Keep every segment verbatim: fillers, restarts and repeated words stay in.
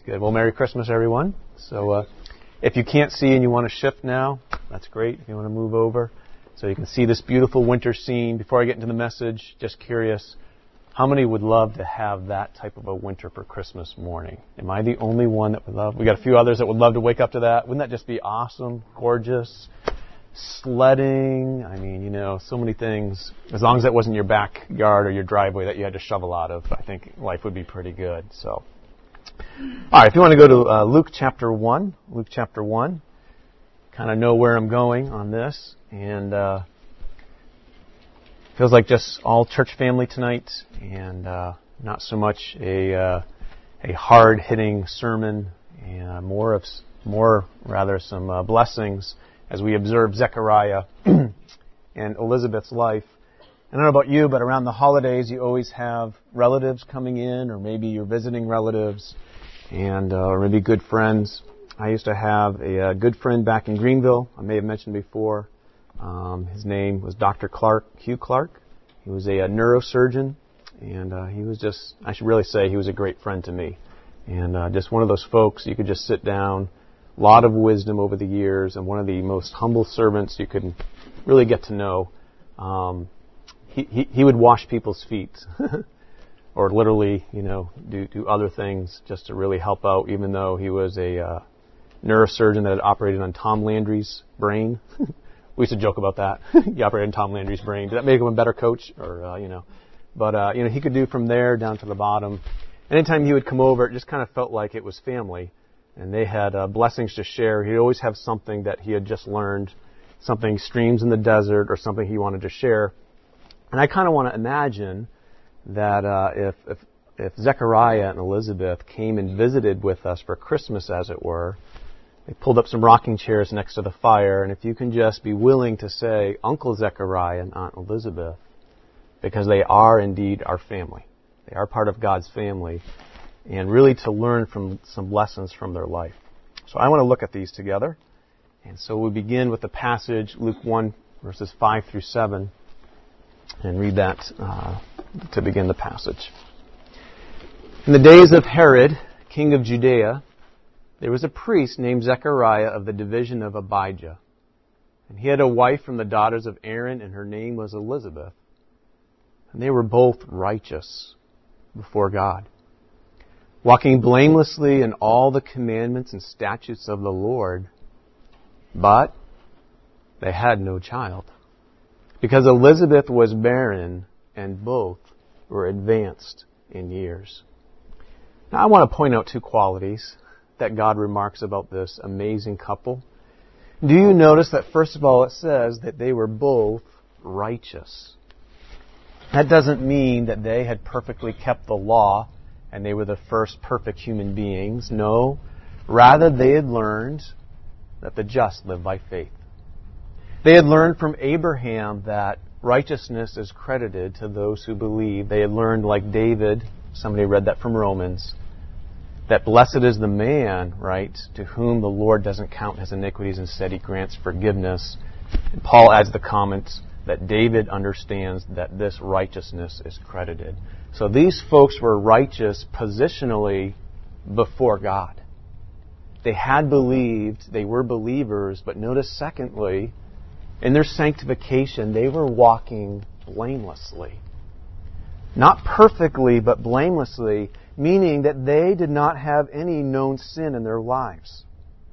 Good. Well, Merry Christmas, everyone. So uh, if you can't see and you want to shift now, that's great. If you want to move over so you can see this beautiful winter scene. Before I get into the message, just curious, how many would love to have that type of a winter for Christmas morning? Am I the only one that would love? We got a few others that would love to wake up to that. Wouldn't that just be awesome, gorgeous? Sledding, I mean, you know, so many things. As long as that wasn't your backyard or your driveway that you had to shovel out of, I think life would be pretty good. So, all right, if you want to go to uh, Luke chapter one, Luke chapter one, kind of know where I'm going on this, and uh, feels like just all church family tonight, and uh, not so much a uh, a hard-hitting sermon, and more of more rather some uh, blessings as we observe Zechariah and Elizabeth's life. I don't know about you, but around the holidays you always have relatives coming in, or maybe you're visiting relatives, and uh, or maybe good friends. I used to have a, a good friend back in Greenville, I may have mentioned before. Um, his name was Doctor Clark, Hugh Clark. He was a, a neurosurgeon, and uh, he was just, I should really say, he was a great friend to me. And uh, just one of those folks you could just sit down, a lot of wisdom over the years, and one of the most humble servants you could really get to know. Um, he, he, he would wash people's feet. Or literally, you know, do, do other things just to really help out, even though he was a uh, neurosurgeon that had operated on Tom Landry's brain. We used to joke about that. He operated on Tom Landry's brain. Did that make him a better coach? Or, uh, you know, but, uh, you know, he could do from there down to the bottom. Anytime he would come over, it just kind of felt like it was family. And they had uh, blessings to share. He'd always have something that he had just learned, something streams in the desert, or something he wanted to share. And I kind of want to imagine that uh, if, if if Zechariah and Elizabeth came and visited with us for Christmas, as it were, they pulled up some rocking chairs next to the fire, and if you can just be willing to say Uncle Zechariah and Aunt Elizabeth, because they are indeed our family. They are part of God's family, and really to learn from some lessons from their life. So I want to look at these together. And so we begin with the passage, Luke one, verses five through seven, and read that uh, to begin the passage. In the days of Herod, king of Judea, there was a priest named Zechariah of the division of Abijah. And he had a wife from the daughters of Aaron, and her name was Elizabeth. And they were both righteous before God, walking blamelessly in all the commandments and statutes of the Lord. But they had no child, because Elizabeth was barren, and both were advanced in years. Now, I want to point out two qualities that God remarks about this amazing couple. Do you notice that, first of all, it says that they were both righteous? That doesn't mean that they had perfectly kept the law and they were the first perfect human beings. No, rather they had learned that the just live by faith. They had learned from Abraham that righteousness is credited to those who believe. They had learned, like David, somebody read that from Romans, that blessed is the man, right, to whom the Lord doesn't count his iniquities, instead he grants forgiveness. And Paul adds the comment that David understands that this righteousness is credited. So these folks were righteous positionally before God. They had believed, they were believers, but notice secondly, in their sanctification, they were walking blamelessly. Not perfectly, but blamelessly, meaning that they did not have any known sin in their lives.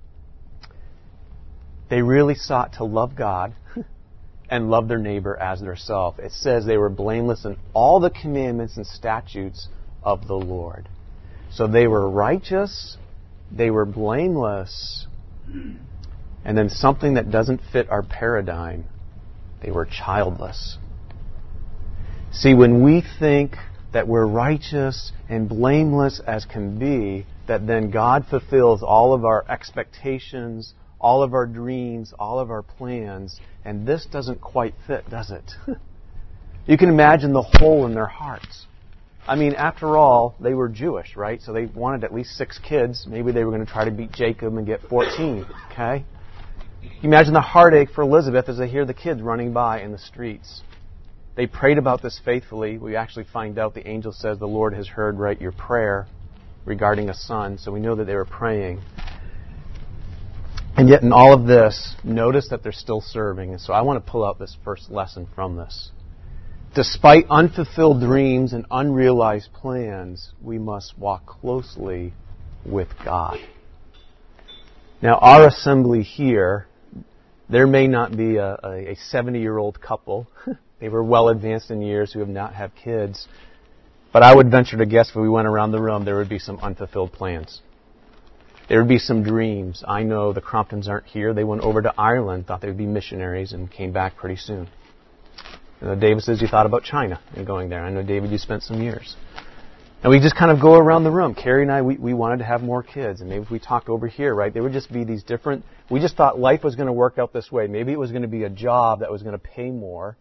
They really sought to love God and love their neighbor as their self. It says they were blameless in all the commandments and statutes of the Lord. So they were righteous, they were blameless, and then something that doesn't fit our paradigm, they were childless. See, when we think that we're righteous and blameless as can be, that then God fulfills all of our expectations, all of our dreams, all of our plans, and this doesn't quite fit, does it? You can imagine the hole in their hearts. I mean, after all, they were Jewish, right? So they wanted at least six kids. Maybe they were going to try to beat Jacob and get fourteen, okay? You imagine the heartache for Elizabeth as they hear the kids running by in the streets. They prayed about this faithfully. We actually find out the angel says the Lord has heard, right, your prayer regarding a son, so we know that they were praying. And yet in all of this, notice that they're still serving. And so I want to pull out this first lesson from this. Despite unfulfilled dreams and unrealized plans, we must walk closely with God. Now, our assembly here, there may not be a, a seventy-year-old couple. They were well advanced in years who have not had kids. But I would venture to guess if we went around the room, there would be some unfulfilled plans. There would be some dreams. I know the Cromptons aren't here. They went over to Ireland, thought they would be missionaries, and came back pretty soon. You know, David says you thought about China and going there. I know, David, you spent some years. And we just kind of go around the room. Carrie and I, we, we wanted to have more kids. And maybe if we talked over here, right, there would just be these different... We just thought life was going to work out this way. Maybe it was going to be a job that was going to pay more.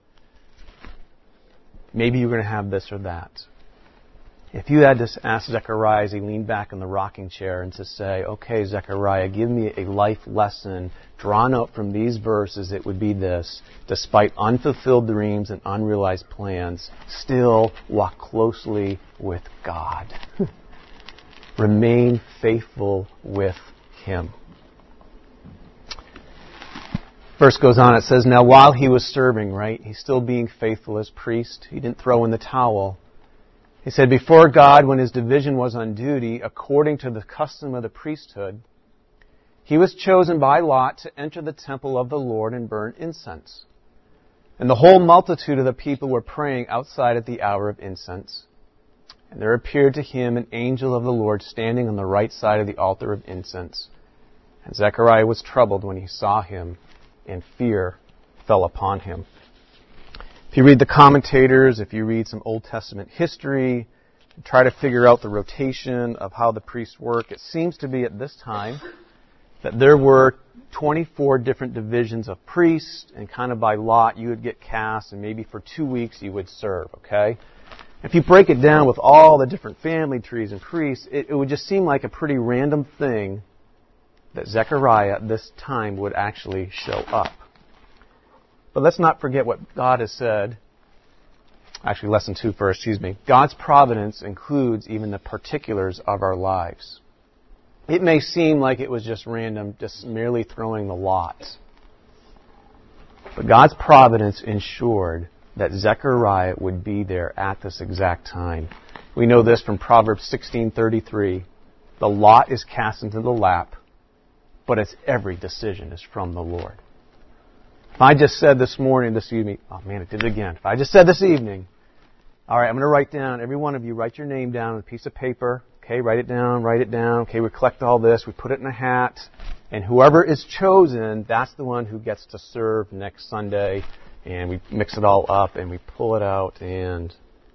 Maybe you were going to have this or that. If you had to ask Zechariah as he leaned back in the rocking chair and to say, okay, Zechariah, give me a life lesson drawn out from these verses, it would be this. Despite unfulfilled dreams and unrealized plans, still walk closely with God. Remain faithful with Him. Verse goes on, it says, now while he was serving, right, he's still being faithful as priest. He didn't throw in the towel. He said, before God, when his division was on duty, according to the custom of the priesthood, he was chosen by lot to enter the temple of the Lord and burn incense. And the whole multitude of the people were praying outside at the hour of incense. And there appeared to him an angel of the Lord standing on the right side of the altar of incense. And Zechariah was troubled when he saw him, and fear fell upon him. If you read the commentators, if you read some Old Testament history, and try to figure out the rotation of how the priests work, it seems to be at this time that there were twenty-four different divisions of priests, and kind of by lot you would get cast, and maybe for two weeks you would serve, okay? If you break it down with all the different family trees and priests, it, it would just seem like a pretty random thing that Zechariah at this time would actually show up. But let's not forget what God has said. Actually, lesson two first, excuse me. God's providence includes even the particulars of our lives. It may seem like it was just random, just merely throwing the lot. But God's providence ensured that Zechariah would be there at this exact time. We know this from Proverbs sixteen thirty-three. The lot is cast into the lap, but its every decision is from the Lord. If I just said this morning, this evening, oh man, it did it again. If I just said this evening, all right, I'm going to write down, every one of you, write your name down on a piece of paper. Okay, write it down, write it down. Okay, we collect all this, we put it in a hat. And whoever is chosen, that's the one who gets to serve next Sunday. And we mix it all up and we pull it out and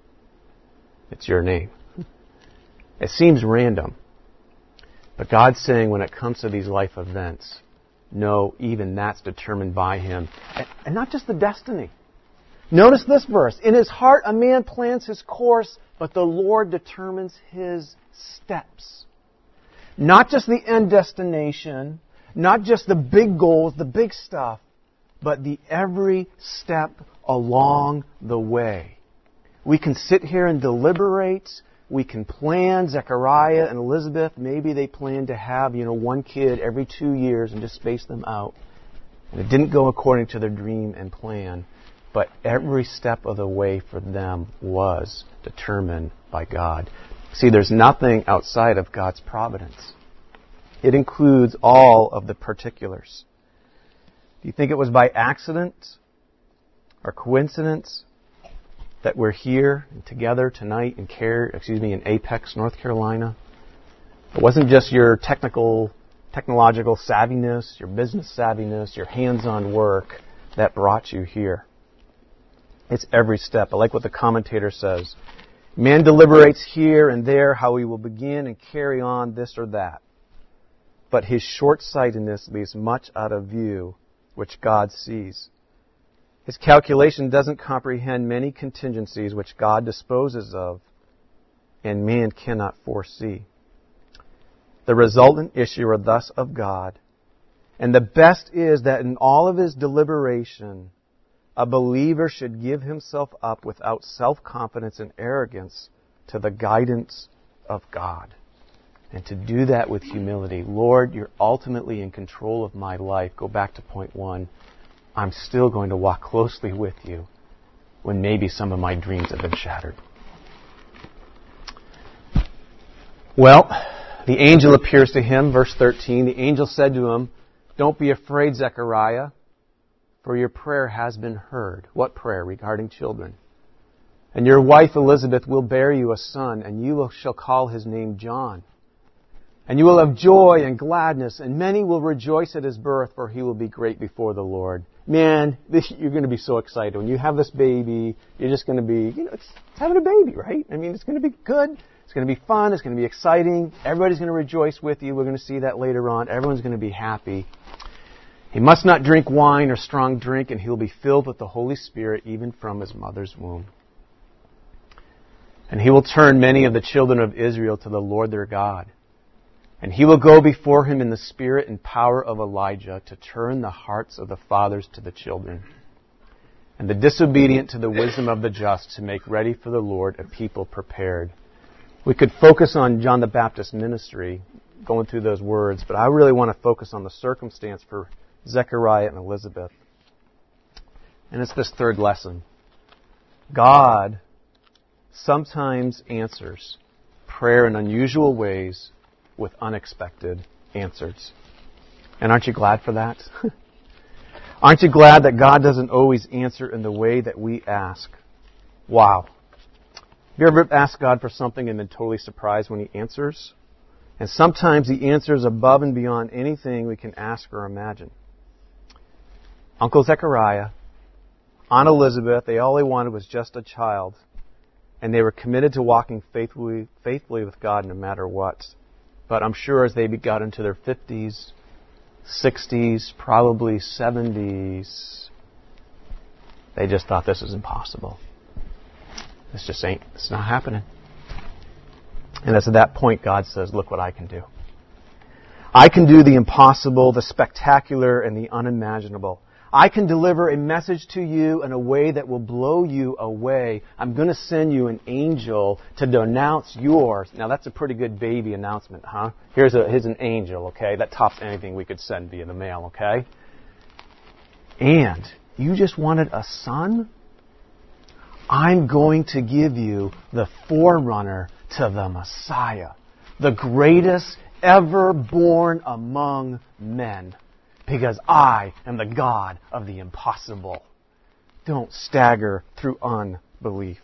it's your name. It seems random. But God's saying when it comes to these life events, no, even that's determined by Him. And not just the destiny. Notice this verse. In his heart a man plans his course, but the Lord determines his steps. Not just the end destination, not just the big goals, the big stuff, but the every step along the way. We can sit here and deliberate. We can plan. Zechariah and Elizabeth, maybe they planned to have, you know, one kid every two years and just space them out. And it didn't go according to their dream and plan. But every step of the way for them was determined by God. See, there's nothing outside of God's providence. It includes all of the particulars. Do you think it was by accident or coincidence that we're here and together tonight in Care, excuse me, in Apex, North Carolina? It wasn't just your technical, technological savviness, your business savviness, your hands-on work that brought you here. It's every step. I like what the commentator says. Man deliberates here and there how he will begin and carry on this or that. But his short-sightedness leaves much out of view, which God sees. His calculation doesn't comprehend many contingencies which God disposes of and man cannot foresee. The resultant issue are thus of God. And the best is that in all of his deliberation, a believer should give himself up without self-confidence and arrogance to the guidance of God. And to do that with humility. Lord, you're ultimately in control of my life. Go back to point one. I'm still going to walk closely with you when maybe some of my dreams have been shattered. Well, the angel appears to him, verse thirteen. The angel said to him, "Don't be afraid, Zechariah, for your prayer has been heard." What prayer? Regarding children. "And your wife Elizabeth will bear you a son, and you shall call his name John. And you will have joy and gladness, and many will rejoice at his birth, for he will be great before the Lord." Man, this, you're going to be so excited. When you have this baby, you're just going to be, you know, it's, it's having a baby, right? I mean, it's going to be good. It's going to be fun. It's going to be exciting. Everybody's going to rejoice with you. We're going to see that later on. Everyone's going to be happy. He must not drink wine or strong drink, and he'll be filled with the Holy Spirit even from his mother's womb. And he will turn many of the children of Israel to the Lord their God. And he will go before him in the spirit and power of Elijah to turn the hearts of the fathers to the children, and the disobedient to the wisdom of the just, to make ready for the Lord a people prepared. We could focus on John the Baptist's ministry, going through those words, but I really want to focus on the circumstance for Zechariah and Elizabeth. And it's this third lesson. God sometimes answers prayer in unusual ways with unexpected answers. And aren't you glad for that? Aren't you glad that God doesn't always answer in the way that we ask? Wow. Have you ever asked God for something and been totally surprised when He answers? And sometimes He answers above and beyond anything we can ask or imagine. Uncle Zechariah, Aunt Elizabeth, they all they wanted was just a child. And they were committed to walking faithfully, faithfully with God no matter what. But I'm sure as they got into their fifties, sixties, probably seventies, they just thought this was impossible. This just ain't, it's not happening. And it's at that point God says, look what I can do. I can do the impossible, the spectacular, and the unimaginable. I can deliver a message to you in a way that will blow you away. I'm going to send you an angel to denounce yours. Now that's a pretty good baby announcement, huh? Here's a here's an angel, okay? That tops anything we could send via the mail, okay? And you just wanted a son? I'm going to give you the forerunner to the Messiah, the greatest ever born among men. Because I am the God of the impossible. Don't stagger through unbelief.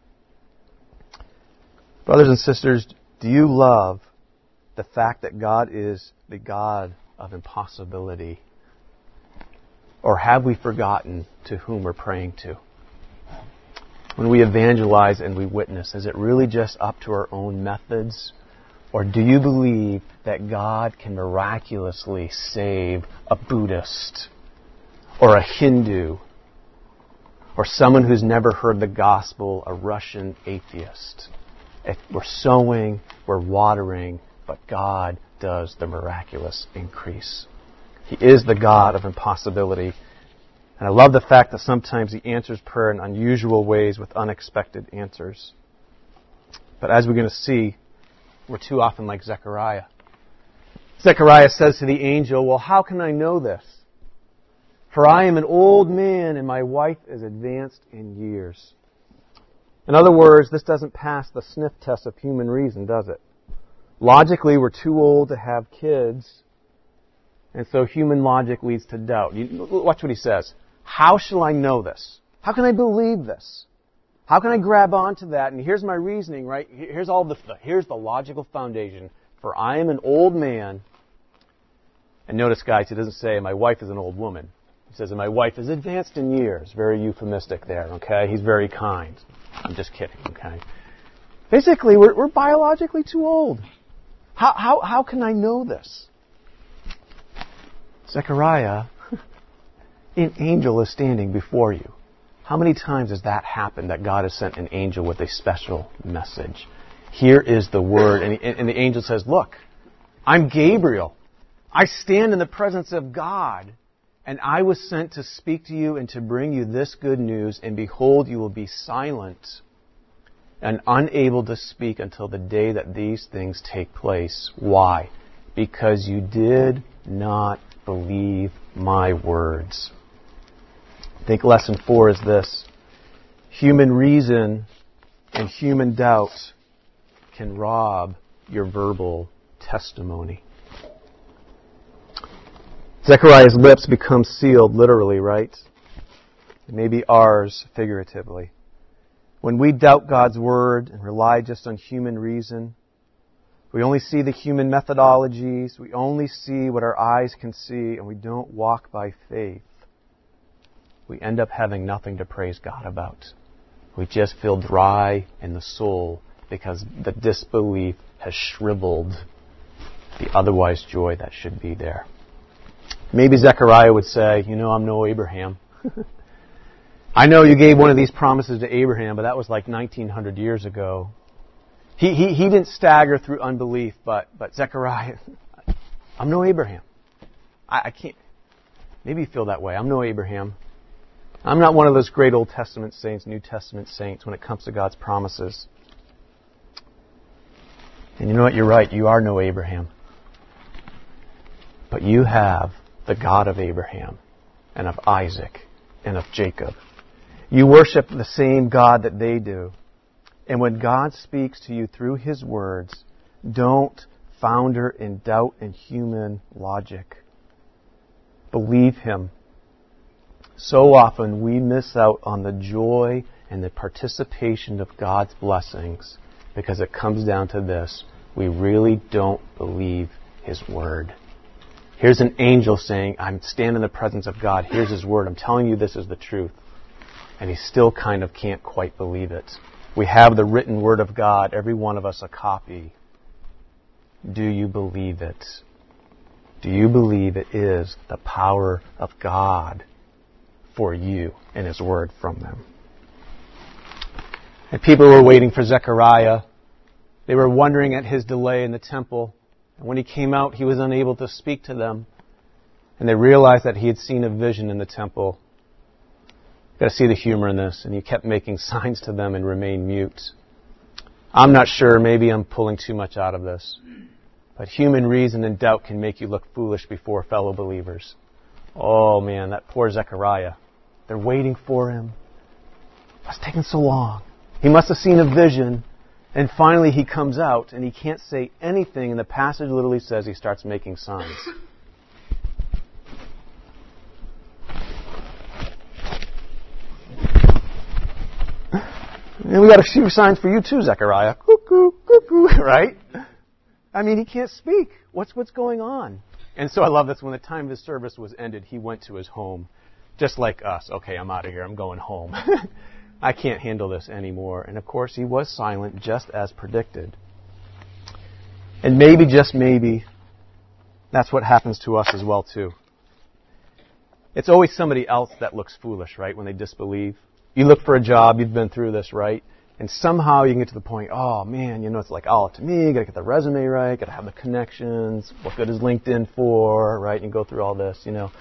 Brothers and sisters, do you love the fact that God is the God of impossibility? Or have we forgotten to whom we're praying to? When we evangelize and we witness, is it really just up to our own methods? Or do you believe that God can miraculously save a Buddhist or a Hindu or someone who's never heard the gospel, a Russian atheist? If we're sowing, we're watering, but God does the miraculous increase. He is the God of impossibility. And I love the fact that sometimes He answers prayer in unusual ways with unexpected answers. But as we're going to see, we're too often like Zechariah. Zechariah says to the angel, well, how can I know this? For I am an old man and my wife is advanced in years. In other words, this doesn't pass the sniff test of human reason, does it? Logically, we're too old to have kids, and so human logic leads to doubt. You, watch what he says. How shall I know this? How can I believe this? How can I grab onto that? And here's my reasoning, right? Here's all the here's the logical foundation. For I am an old man. And notice, guys, he doesn't say my wife is an old woman. He says, and my wife is advanced in years. Very euphemistic there, okay? He's very kind. I'm just kidding, okay? Basically, we're, we're biologically too old. How, how, how can I know this? Zechariah, an angel is standing before you. How many times has that happened that God has sent an angel with a special message? Here is the word. And, and the angel says, look, I'm Gabriel. I stand in the presence of God. And I was sent to speak to you and to bring you this good news. And behold, you will be silent and unable to speak until the day that these things take place. Why? Because you did not believe my words. I think lesson four is this. Human reason and human doubt can rob your verbal testimony. Zechariah's lips become sealed, literally, right? Maybe ours, figuratively. When we doubt God's word and rely just on human reason, we only see the human methodologies, we only see what our eyes can see, and we don't walk by faith. We end up having nothing to praise God about. We just feel dry in the soul because the disbelief has shriveled the otherwise joy that should be there. Maybe Zechariah would say, you know, I'm no Abraham. I know you gave one of these promises to Abraham, but that was like nineteen hundred years ago. He, he, he didn't stagger through unbelief, but, but Zechariah, I'm no Abraham. I, I can't, maybe you feel that way. I'm no Abraham. I'm not one of those great Old Testament saints, New Testament saints when it comes to God's promises. And you know what? You're right. You are no Abraham. But you have the God of Abraham and of Isaac and of Jacob. You worship the same God that they do. And when God speaks to you through His words, don't founder in doubt and human logic. Believe Him. So often we miss out on the joy and the participation of God's blessings because it comes down to this. We really don't believe His word. Here's an angel saying, I'm standing in the presence of God. Here's His word. I'm telling you this is the truth. And he still kind of can't quite believe it. We have the written word of God, every one of us a copy. Do you believe it? Do you believe it is the power of God for you and His word from them? And people were waiting for Zechariah. They were wondering at his delay in the temple. And when he came out, he was unable to speak to them. And they realized that he had seen a vision in the temple. You've got to see the humor in this. And he kept making signs to them and remained mute. I'm not sure. Maybe I'm pulling too much out of this. But human reason and doubt can make you look foolish before fellow believers. Oh man, that poor Zechariah. They're waiting for him. What's taking so long? He must have seen a vision. And finally he comes out and he can't say anything. And the passage literally says he starts making signs. And we got a few signs for you too, Zechariah. Cuckoo, cuckoo, right? I mean, he can't speak. What's what's going on? And so I love this. When the time of his service was ended, he went to his home, just like us. Okay, I'm out of here. I'm going home. I can't handle this anymore. And of course, he was silent, just as predicted. And maybe, just maybe, that's what happens to us as well too. It's always somebody else that looks foolish, right? When they disbelieve. You look for a job, you've been through this, right? And somehow you can get to the point, oh man, you know, it's like all up to me, gotta get the resume right, gotta have the connections, what good is LinkedIn for, right? And you go through all this, you know.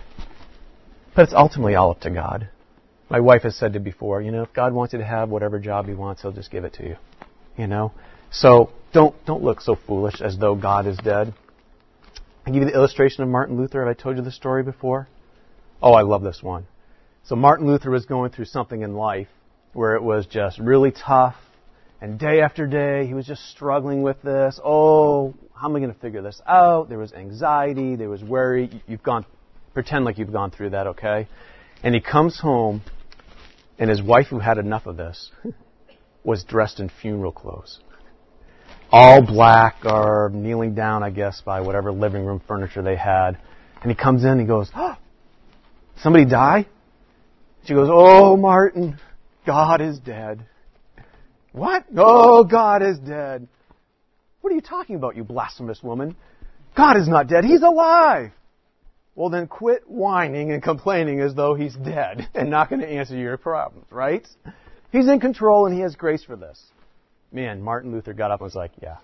But it's ultimately all up to God. My wife has said to me before, you know, if God wants you to have whatever job He wants, He'll just give it to you. You know? So don't don't look so foolish as though God is dead. I give you the illustration of Martin Luther. Have I told you the story before? Oh, I love this one. So Martin Luther was going through something in life where it was just really tough. And day after day, he was just struggling with this. Oh, how am I going to figure this out? There was anxiety. There was worry. You've gone, pretend like you've gone through that, okay? And he comes home, and his wife, who had enough of this, was dressed in funeral clothes. All black, or kneeling down, I guess, by whatever living room furniture they had. And he comes in and he goes, oh, somebody die? She goes, oh, Martin, God is dead. What? Oh, God is dead. What are you talking about, you blasphemous woman? God is not dead. He's alive. Well, then quit whining and complaining as though He's dead and not going to answer your problems, right? He's in control and He has grace for this. Man, Martin Luther got up and was like, yeah,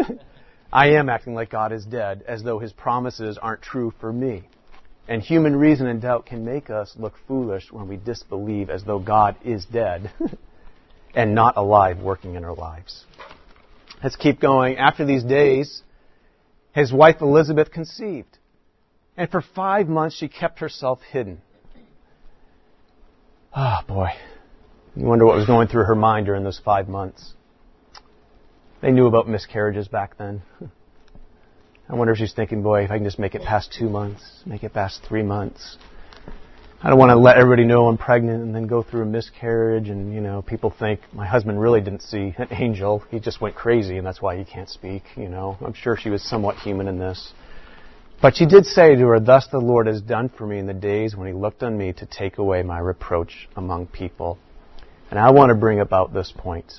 I am acting like God is dead as though His promises aren't true for me. And human reason and doubt can make us look foolish when we disbelieve as though God is dead. and not alive working in our lives. Let's keep going. After these days, his wife Elizabeth conceived. And for five months she kept herself hidden. Ah, oh, boy. You wonder what was going through her mind during those five months. They knew about miscarriages back then. I wonder if she's thinking, boy, if I can just make it past two months, make it past three months. I don't want to let everybody know I'm pregnant and then go through a miscarriage and, you know, people think my husband really didn't see an angel. He just went crazy and that's why he can't speak, you know. I'm sure she was somewhat human in this. But she did say to her, thus the Lord has done for me in the days when he looked on me to take away my reproach among people. And I want to bring about this point.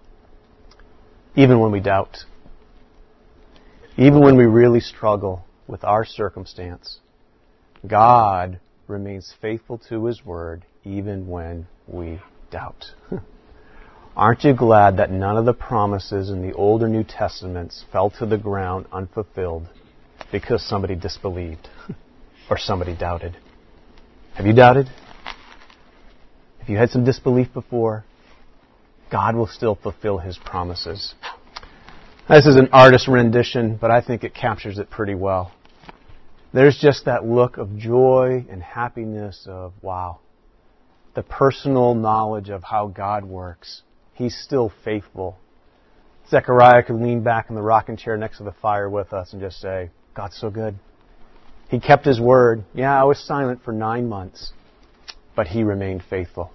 Even when we doubt, even when we really struggle with our circumstance, God remains faithful to his word even when we doubt. Aren't you glad that none of the promises in the Old or New Testaments fell to the ground unfulfilled because somebody disbelieved or somebody doubted? Have you doubted? Have you had some disbelief before? God will still fulfill his promises. This is an artist's rendition, but I think it captures it pretty well. There's just that look of joy and happiness of, wow, the personal knowledge of how God works. He's still faithful. Zechariah could lean back in the rocking chair next to the fire with us and just say, God's so good. He kept his word. Yeah, I was silent for nine months, but he remained faithful.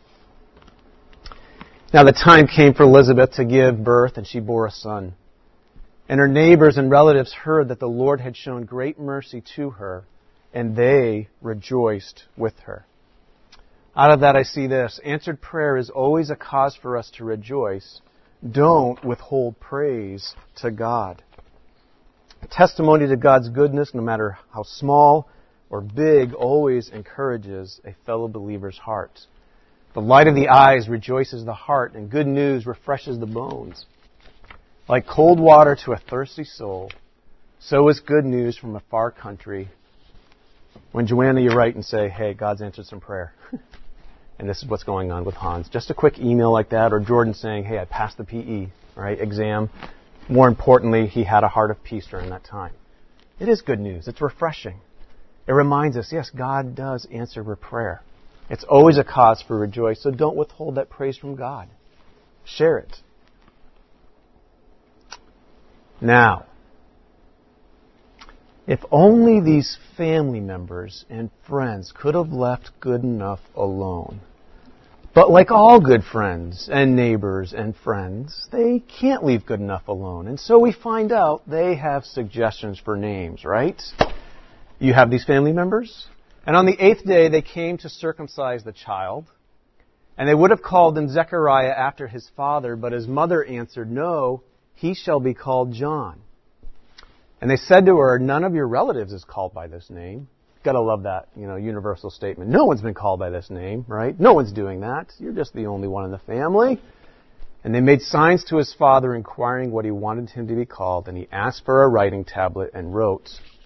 Now the time came for Elizabeth to give birth, and she bore a son. And her neighbors and relatives heard that the Lord had shown great mercy to her, and they rejoiced with her. Out of that I see this. Answered prayer is always a cause for us to rejoice. Don't withhold praise to God. Testimony to God's goodness, no matter how small or big, always encourages a fellow believer's heart. The light of the eyes rejoices the heart, and good news refreshes the bones. Like cold water to a thirsty soul, so is good news from a far country. When Joanna, you write and say, hey, God's answered some prayer. And this is what's going on with Hans. Just a quick email like that, or Jordan saying, hey, I passed the P E, right, exam. More importantly, he had a heart of peace during that time. It is good news. It's refreshing. It reminds us, yes, God does answer prayer. It's always a cause for rejoice, so don't withhold that praise from God. Share it. Now, if only these family members and friends could have left good enough alone. But like all good friends and neighbors and friends, they can't leave good enough alone. And so we find out they have suggestions for names, right? You have these family members. And on the eighth day they came to circumcise the child. And they would have called him Zechariah after his father, but his mother answered, no, he shall be called John. And they said to her, none of your relatives is called by this name. Gotta love that, you know, universal statement. No one's been called by this name, right? No one's doing that. You're just the only one in the family. And they made signs to his father, inquiring what he wanted him to be called. And he asked for a writing tablet and wrote,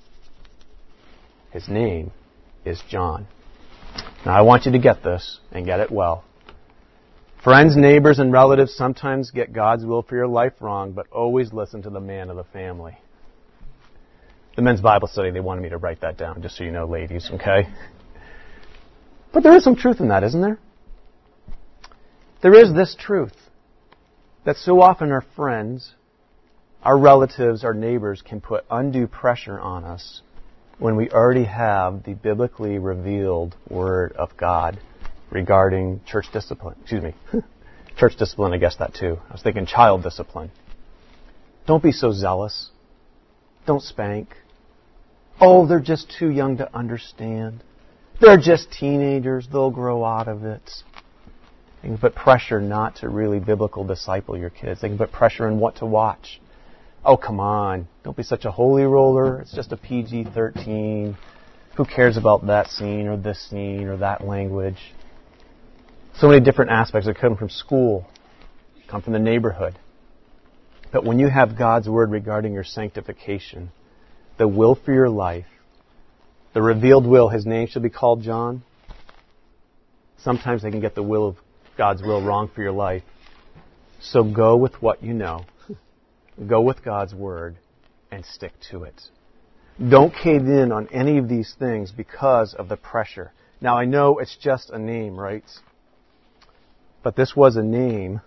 his name is John. Now I want you to get this and get it well. Friends, neighbors, and relatives sometimes get God's will for your life wrong, but always listen to the man of the family. The men's Bible study, they wanted me to write that down, just so you know, ladies, okay? But there is some truth in that, isn't there? There is this truth, that so often our friends, our relatives, our neighbors can put undue pressure on us when we already have the biblically revealed Word of God regarding church discipline. Excuse me. Church discipline, I guess that too. I was thinking child discipline. Don't be so zealous. Don't spank. Oh, they're just too young to understand. They're just teenagers. They'll grow out of it. They can put pressure not to really biblical disciple your kids. They can put pressure on what to watch. Oh, come on. Don't be such a holy roller. It's just a P G thirteen. Who cares about that scene or this scene or that language? So many different aspects that come from school, come from the neighborhood. But when you have God's Word regarding your sanctification, the will for your life, the revealed will, his name shall be called John. Sometimes they can get the will of God's will wrong for your life. So go with what you know. Go with God's Word and stick to it. Don't cave in on any of these things because of the pressure. Now, I know it's just a name, right? But this was a name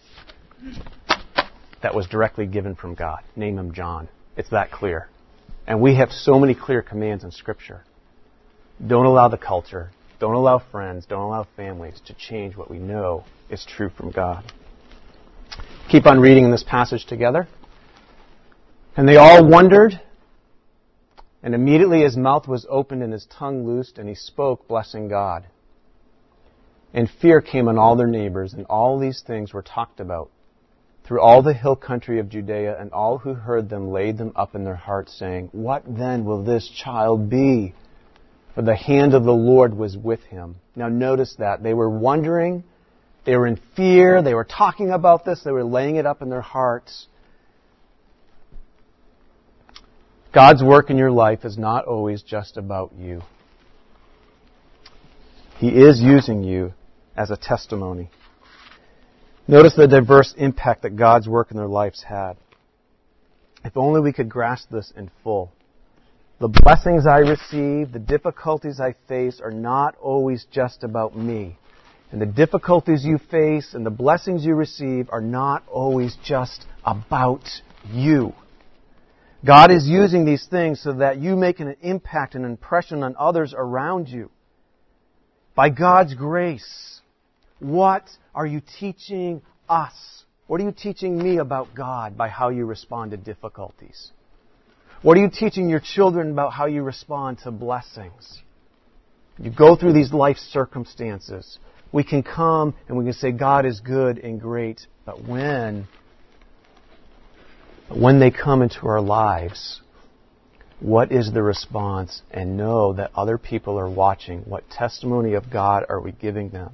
that was directly given from God. Name him John. It's that clear. And we have so many clear commands in Scripture. Don't allow the culture, don't allow friends, don't allow families to change what we know is true from God. Keep on reading this passage together. And they all wondered, and immediately his mouth was opened and his tongue loosed, and he spoke, blessing God. And fear came on all their neighbors, and all these things were talked about through all the hill country of Judea, and all who heard them laid them up in their hearts, saying, what then will this child be? For the hand of the Lord was with him. Now notice that. They were wondering, they were in fear, they were talking about this, they were laying it up in their hearts. God's work in your life is not always just about you. He is using you as a testimony. Notice the diverse impact that God's work in their lives had. If only we could grasp this in full. The blessings I receive, the difficulties I face are not always just about me. And the difficulties you face and the blessings you receive are not always just about you. God is using these things so that you make an impact, an impression on others around you. By God's grace, what are you teaching us? What are you teaching me about God by how you respond to difficulties? What are you teaching your children about how you respond to blessings? You go through these life circumstances. We can come and we can say God is good and great, but when, when they come into our lives, what is the response? And know that other people are watching. What testimony of God are we giving them?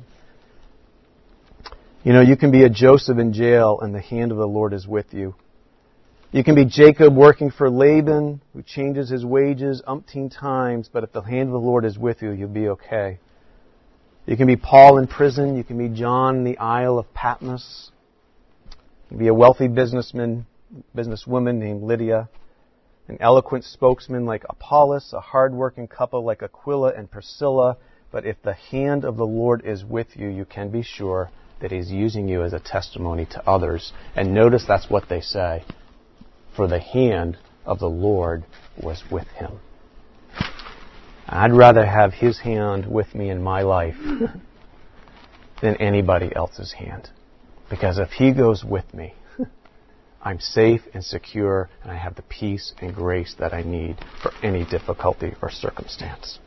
You know, you can be a Joseph in jail and the hand of the Lord is with you. You can be Jacob working for Laban, who changes his wages umpteen times, but if the hand of the Lord is with you, you'll be okay. You can be Paul in prison. You can be John in the Isle of Patmos. You can be a wealthy businessman, businesswoman named Lydia, an eloquent spokesman like Apollos, a hard-working couple like Aquila and Priscilla. But if the hand of the Lord is with you, you can be sure that He's using you as a testimony to others. And notice that's what they say. For the hand of the Lord was with him. I'd rather have His hand with me in my life than anybody else's hand. Because if He goes with me, I'm safe and secure, and I have the peace and grace that I need for any difficulty or circumstance.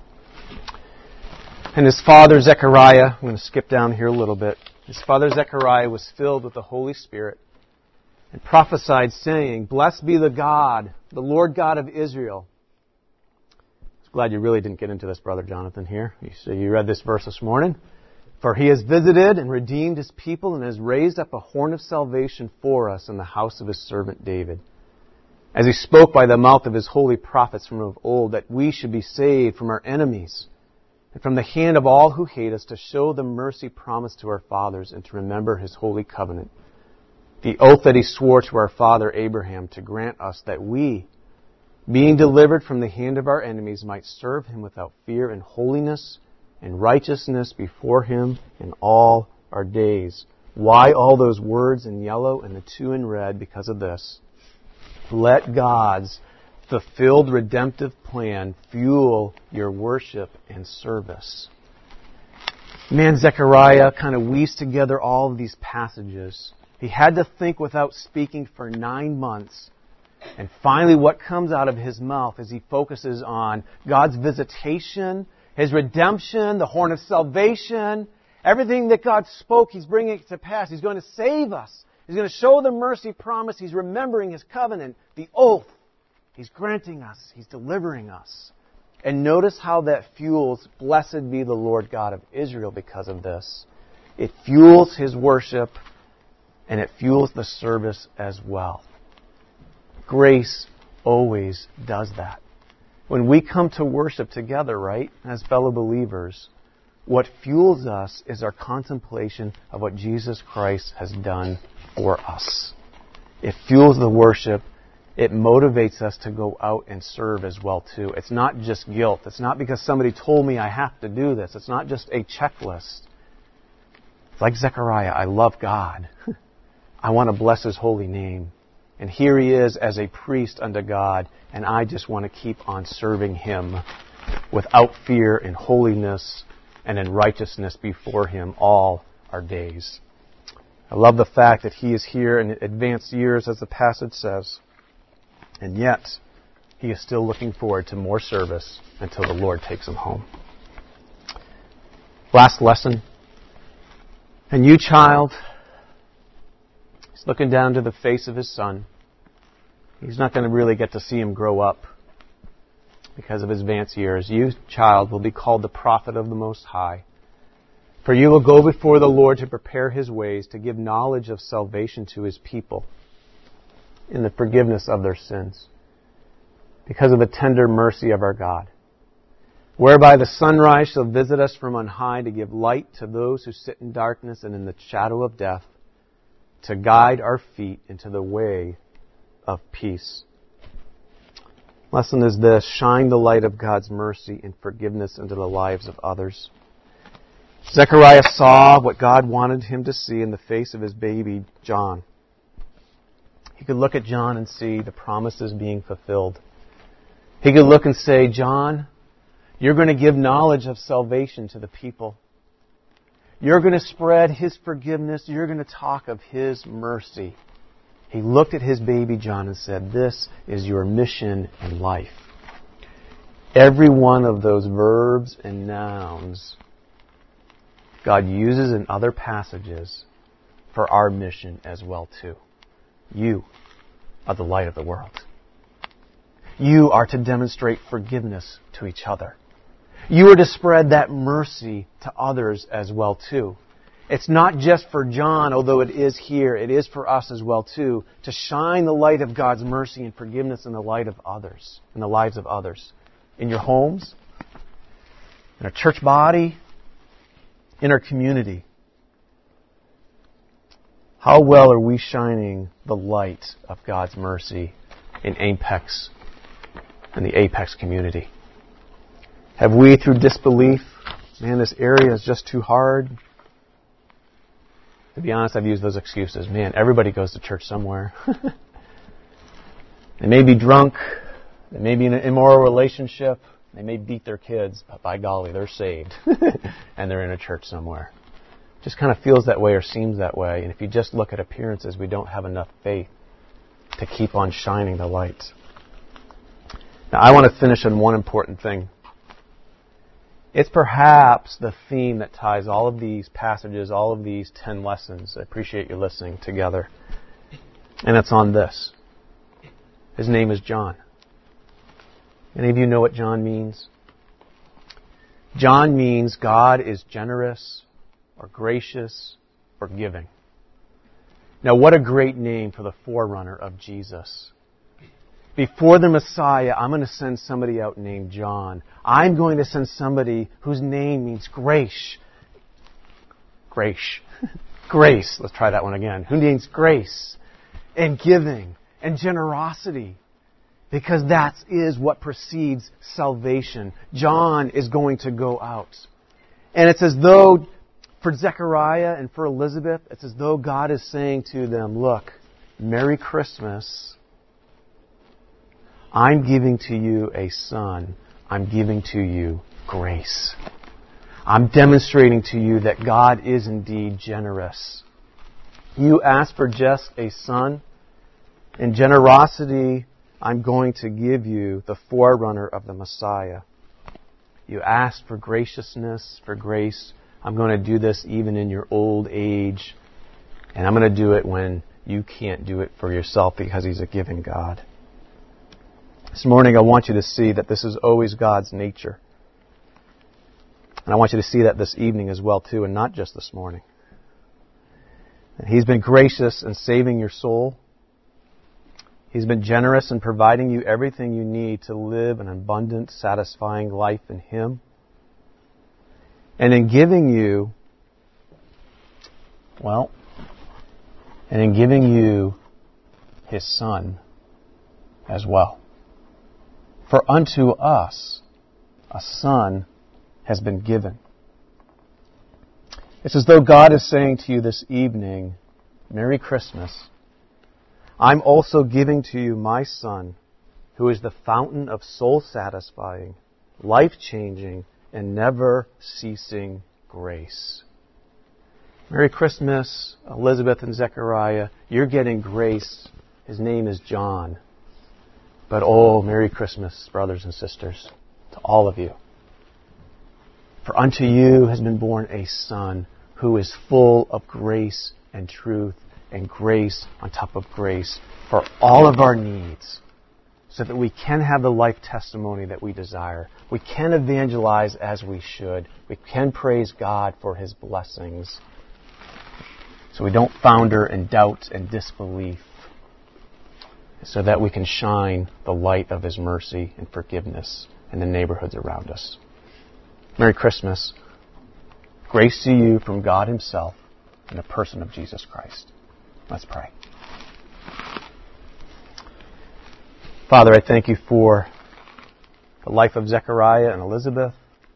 And his father, Zechariah, I'm going to skip down here a little bit. His father, Zechariah, was filled with the Holy Spirit and prophesied, saying, blessed be the God, the Lord God of Israel. I'm glad you really didn't get into this, Brother Jonathan, here. So you read this verse this morning. For He has visited and redeemed His people and has raised up a horn of salvation for us in the house of His servant David, as He spoke by the mouth of His holy prophets from of old, that we should be saved from our enemies and from the hand of all who hate us, to show the mercy promised to our fathers and to remember His holy covenant, the oath that He swore to our father Abraham, to grant us that we, being delivered from the hand of our enemies, might serve Him without fear in holiness and righteousness before Him in all our days. Why all those words in yellow and the two in red? Because of this. Let God's fulfilled redemptive plan fuel your worship and service. Man, Zechariah kind of weaves together all of these passages. He had to think without speaking for nine months. And finally what comes out of his mouth is he focuses on God's visitation, His redemption, the horn of salvation. Everything that God spoke, He's bringing it to pass. He's going to save us. He's going to show the mercy promise. He's remembering His covenant, the oath. He's granting us. He's delivering us. And notice how that fuels, blessed be the Lord God of Israel because of this. It fuels His worship and it fuels the service as well. Grace always does that. When we come to worship together, right, as fellow believers, What fuels us is our contemplation of what Jesus Christ has done for us. It fuels the worship. It motivates us to go out and serve as well, too. It's not just guilt. It's not because somebody told me I have to do this. It's not just a checklist. It's like Zechariah. I love God. I want to bless His holy name. And here he is as a priest unto God, and I just want to keep on serving Him without fear in holiness and in righteousness before Him all our days. I love the fact that he is here in advanced years, as the passage says, and yet he is still looking forward to more service until the Lord takes him home. Last lesson. And you, child, he's looking down to the face of his son. He's not going to really get to see him grow up because of his advanced years. You, child, will be called the prophet of the Most High. For you will go before the Lord to prepare His ways, to give knowledge of salvation to His people in the forgiveness of their sins, because of the tender mercy of our God, whereby the sunrise shall visit us from on high, to give light to those who sit in darkness and in the shadow of death, to guide our feet into the way of peace. Lesson is this: shine the light of God's mercy and forgiveness into the lives of others. Zechariah saw what God wanted him to see in the face of his baby, John. He could look at John and see the promises being fulfilled. He could look and say, John, you're going to give knowledge of salvation to the people. You're going to spread His forgiveness. You're going to talk of His mercy. He looked at his baby John and said, this is your mission in life. Every one of those verbs and nouns God uses in other passages for our mission as well too. You are the light of the world. You are to demonstrate forgiveness to each other. You are to spread that mercy to others as well too. It's not just for John, although it is here. It is for us as well too, to shine the light of God's mercy and forgiveness in the light of others, in the lives of others. In your homes, in our church body, in our community. How well are we shining the light of God's mercy in Apex, in the Apex community? Have we, through disbelief, man, this area is just too hard? To be honest, I've used those excuses. Man, everybody goes to church somewhere. They may be drunk. They may be in an immoral relationship. They may beat their kids, but by golly, they're saved. And they're in a church somewhere. It just kind of feels that way or seems that way. And if you just look at appearances, we don't have enough faith to keep on shining the light. Now, I want to finish on one important thing. It's perhaps the theme that ties all of these passages, all of these ten lessons. I appreciate you listening together. And it's on this. His name is John. Any of you know what John means? John means God is generous or gracious or giving. Now, what a great name for the forerunner of Jesus. Before the Messiah, I'm going to send somebody out named John. I'm going to send somebody whose name means grace. Grace. Grace. Let's try that one again. Who means grace and giving and generosity. Because that is what precedes salvation. John is going to go out. And it's as though, for Zechariah and for Elizabeth, it's as though God is saying to them, look, Merry Christmas. I'm giving to you a son. I'm giving to you grace. I'm demonstrating to you that God is indeed generous. You asked for just a son. In generosity, I'm going to give you the forerunner of the Messiah. You asked for graciousness, for grace. I'm going to do this even in your old age. And I'm going to do it when you can't do it for yourself because He's a giving God. This morning I want you to see that this is always God's nature. And I want you to see that this evening as well too, and not just this morning. He's been gracious in saving your soul. He's been generous in providing you everything you need to live an abundant, satisfying life in Him. And in giving you, well, and in giving you His Son as well. For unto us a Son has been given. It's as though God is saying to you this evening, Merry Christmas. I'm also giving to you my Son, who is the fountain of soul-satisfying, life-changing, and never-ceasing grace. Merry Christmas, Elizabeth and Zechariah. You're getting grace. His name is John. But oh, Merry Christmas, brothers and sisters, to all of you. For unto you has been born a Son who is full of grace and truth and grace on top of grace for all of our needs, so that we can have the life testimony that we desire. We can evangelize as we should. We can praise God for His blessings, so we don't founder in doubt and disbelief, so that we can shine the light of His mercy and forgiveness in the neighborhoods around us. Merry Christmas. Grace to you from God Himself in the person of Jesus Christ. Let's pray. Father, I thank you for the life of Zechariah and Elizabeth.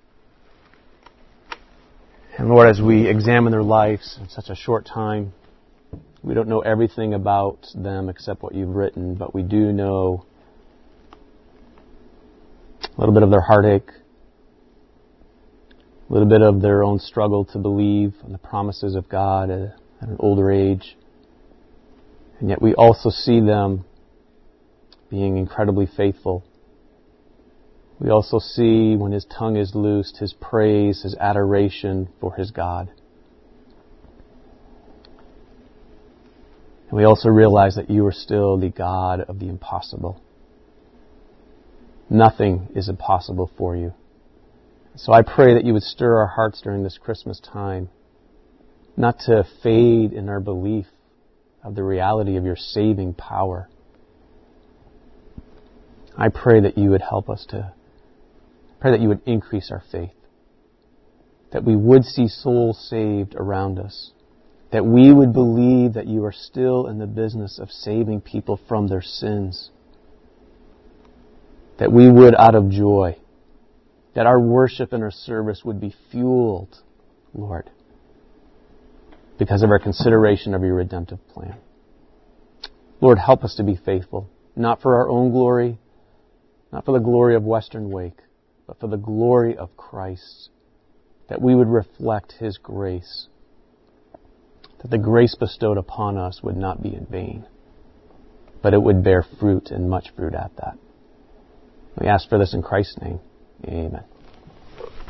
And Lord, as we examine their lives in such a short time, we don't know everything about them except what you've written, but we do know a little bit of their heartache, a little bit of their own struggle to believe in the promises of God at, at an older age. And yet we also see them being incredibly faithful. We also see, when his tongue is loosed, his praise, his adoration for his God. And we also realize that you are still the God of the impossible. Nothing is impossible for you. So I pray that you would stir our hearts during this Christmas time, not to fade in our belief of the reality of your saving power. I pray that you would help us to, pray that you would increase our faith, that we would see souls saved around us, that we would believe that you are still in the business of saving people from their sins, that we would, out of joy, that our worship and our service would be fueled, Lord, because of our consideration of your redemptive plan. Lord, help us to be faithful, not for our own glory, not for the glory of Western Wake, but for the glory of Christ, that we would reflect His grace, that the grace bestowed upon us would not be in vain, but it would bear fruit, and much fruit at that. We ask for this in Christ's name. Amen.